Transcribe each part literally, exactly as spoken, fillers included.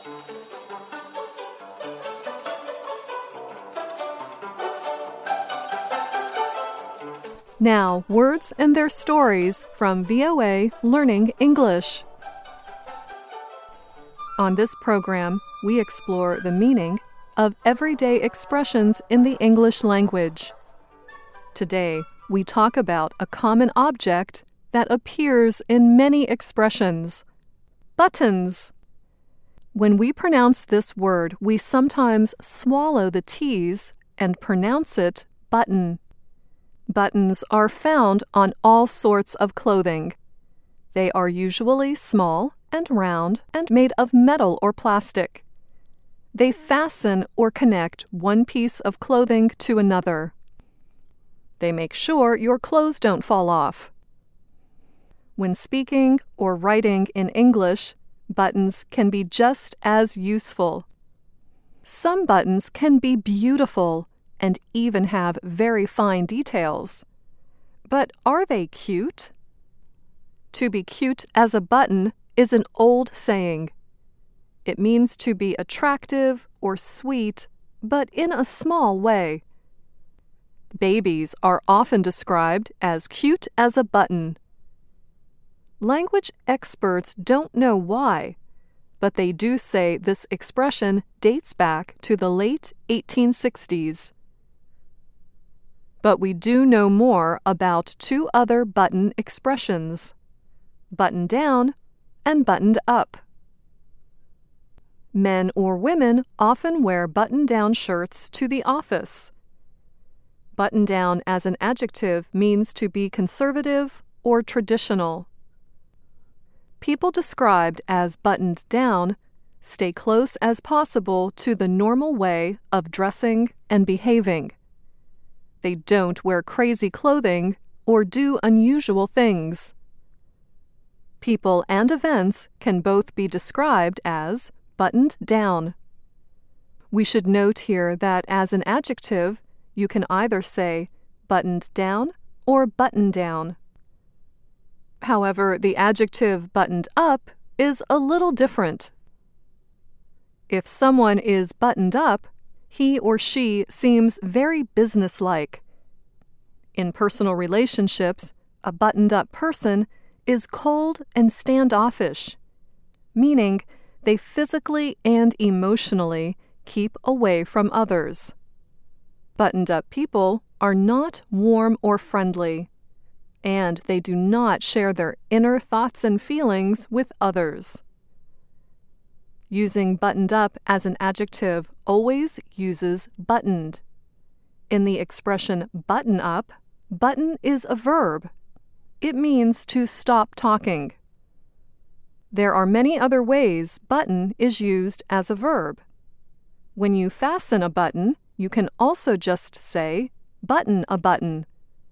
Now, words and their stories from V O A Learning English. On this program, we explore the meaning of everyday expressions in the English language. Today, we talk about a common object that appears in many expressions: buttons. When we pronounce this word, we sometimes swallow the T's and pronounce it button. Buttons are found on all sorts of clothing. They are usually small and round and made of metal or plastic. They fasten or connect one piece of clothing to another. They make sure your clothes don't fall off. When speaking or writing in English, buttons can be just as useful. Some buttons can be beautiful and even have very fine details. But are they cute? To be cute as a button is an old saying. It means to be attractive or sweet, but in a small way. Babies are often described as cute as a button. Language experts don't know why, but they do say this expression dates back to the late eighteen sixties. But we do know more about two other button expressions: button down and buttoned up. Men or women often wear button-down shirts to the office. Button down as an adjective means to be conservative or traditional. People described as buttoned down stay close as possible to the normal way of dressing and behaving. They don't wear crazy clothing or do unusual things. People and events can both be described as buttoned down. We should note here that as an adjective, you can either say buttoned down or button down. However, the adjective buttoned up is a little different. If someone is buttoned up, he or she seems very businesslike. In personal relationships, a buttoned-up person is cold and standoffish, meaning they physically and emotionally keep away from others. Buttoned-up people are not warm or friendly, and they do not share their inner thoughts and feelings with others. Using buttoned up as an adjective always uses buttoned. In the expression button up, button is a verb. It means to stop talking. There are many other ways button is used as a verb. When you fasten a button, you can also just say button a button.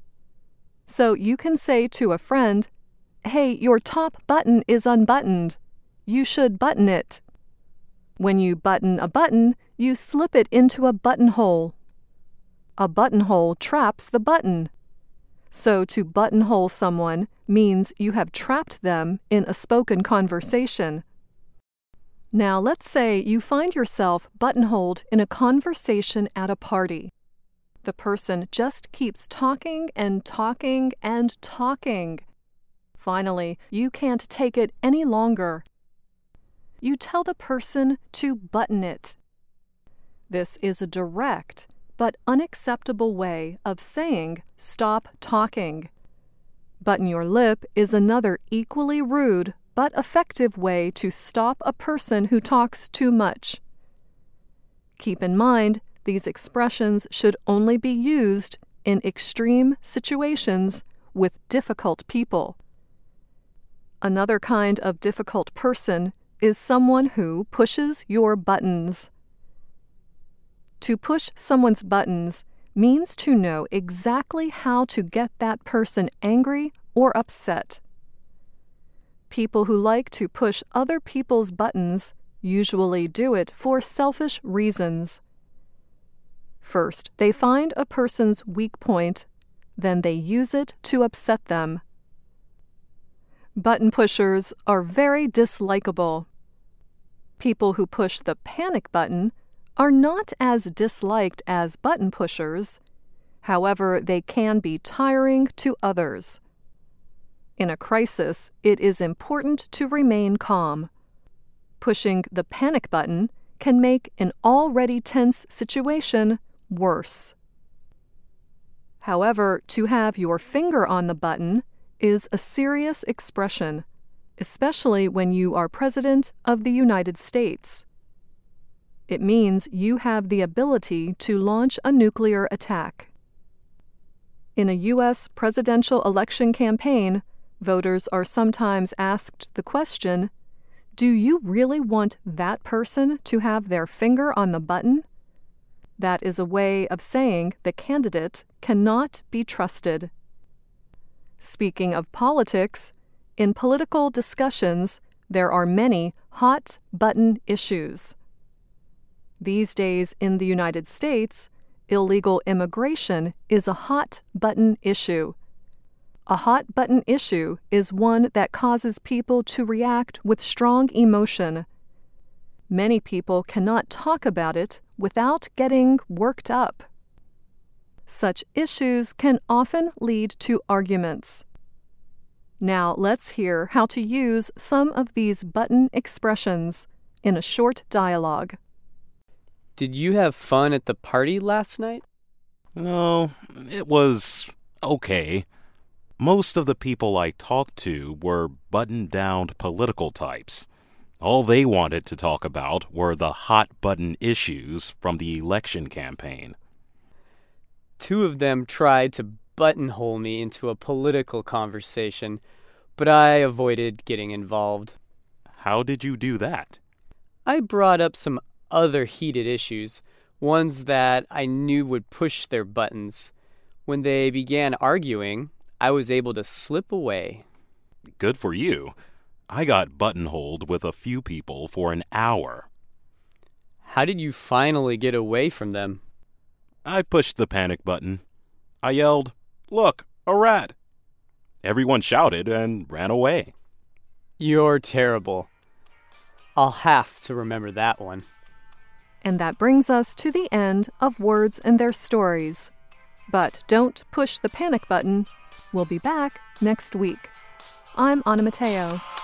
So you can say to a friend, "Hey, your top button is unbuttoned. You should button it." When you button a button, you slip it into a buttonhole. A buttonhole traps the button. So to buttonhole someone means you have trapped them in a spoken conversation. Now let's say you find yourself buttonholed in a conversation at a party. The person just keeps talking and talking and talking. Finally, you can't take it any longer. You tell the person to button it. This is a direct but unacceptable way of saying stop talking. Button your lip is another equally rude but effective way to stop a person who talks too much. Keep in mind, these expressions should only be used in extreme situations with difficult people. Another kind of difficult person is someone who pushes your buttons. To push someone's buttons means to know exactly how to get that person angry or upset. People who like to push other people's buttons usually do it for selfish reasons. First, they find a person's weak point, then they use it to upset them. Button pushers are very dislikable. People who push the panic button are not as disliked as button pushers. However, they can be tiring to others. In a crisis, it is important to remain calm. Pushing the panic button can make an already tense situation worse. However, to have your finger on the button is a serious expression, especially when you are President of the United States. It means you have the ability to launch a nuclear attack. In a U S presidential election campaign, voters are sometimes asked the question, "Do you really want that person to have their finger on the button?" That is a way of saying the candidate cannot be trusted. Speaking of politics, in political discussions, there are many hot-button issues. These days in the United States, illegal immigration is a hot-button issue. A hot-button issue is one that causes people to react with strong emotion. Many people cannot talk about it without getting worked up. Such issues can often lead to arguments. Now let's hear how to use some of these button expressions in a short dialogue. Did you have fun at the party last night? No, it was okay. Most of the people I talked to were button-down political types. All they wanted to talk about were the hot-button issues from the election campaign. Two of them tried to buttonhole me into a political conversation, but I avoided getting involved. How did you do that? I brought up some other heated issues, ones that I knew would push their buttons. When they began arguing, I was able to slip away. Good for you. I got buttonholed with a few people for an hour. How did you finally get away from them? I pushed the panic button. I yelled, "Look, a rat!" Everyone shouted and ran away. You're terrible. I'll have to remember that one. And that brings us to the end of Words and Their Stories. But don't push the panic button. We'll be back next week. I'm Anna Mateo.